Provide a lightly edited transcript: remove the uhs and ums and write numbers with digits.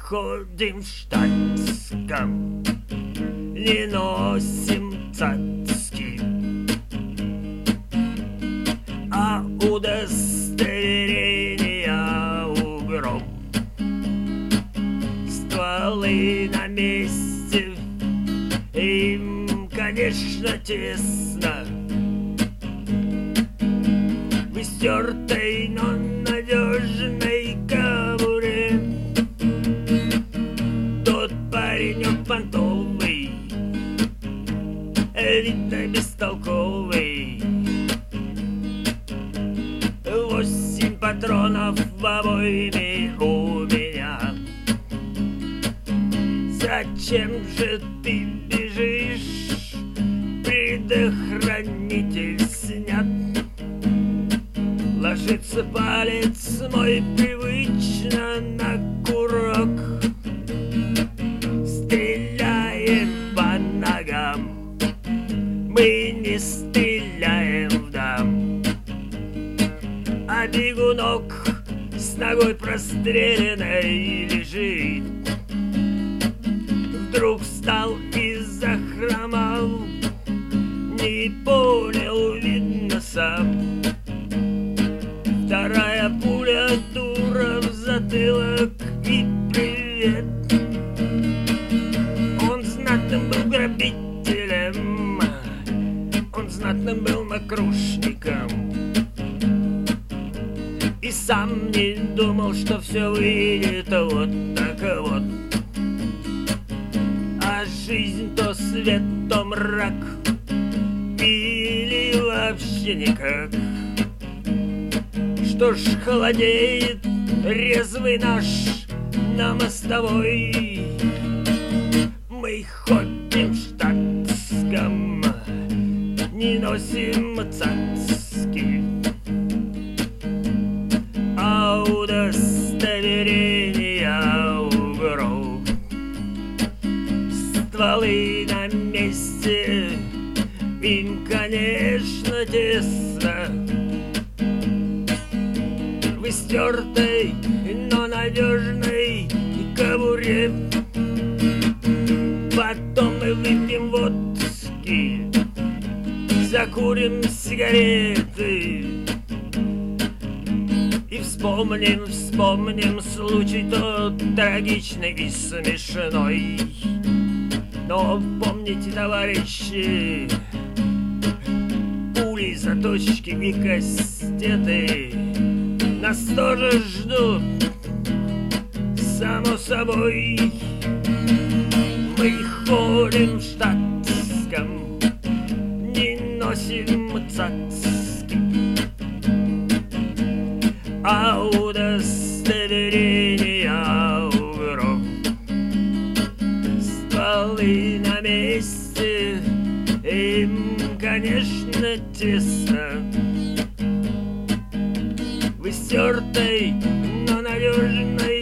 ходим в штатском, не носим цацки, а удостоверения у гроб. Стволы на месте, им, конечно, тесно, в истертой, но надежной кобуре. Тот паренек понтовый, видно бестолковый. 8 патронов в обойме у меня. Зачем же ты бежишь? Предохранитель снят. Ложится палец мой привычно на курок. Стреляем по ногам, мы не стреляем в дам. А бегунок с ногой простреленной лежит. Вдруг встал и захромал, не понял, видно, сам. Вторая пуля, дура, в затылок и привет. Он знатным был грабителем, он знатным был мокрушником, и сам не думал, что все выйдет вот так вот. А жизнь то свет, то мрак, или вообще никак. Что ж, холодеет резвый наш на мостовой. Мы ходим в штатском, не носим цацки, а удостоверения у гроб. Стволы на месте, им, конечно, тесно, в истертой, но надежной кобуре. Потом мы выпьем водки, закурим сигареты и вспомним случай тот трагичный и смешной. Но помните, товарищи, пули, заточки и кастеты нас тоже ждут, само собой. Мы ходим в штатском, не носим цацки, а удостоверения у гроб. Стволы на месте, им, конечно, тесно, в истертой, но надежной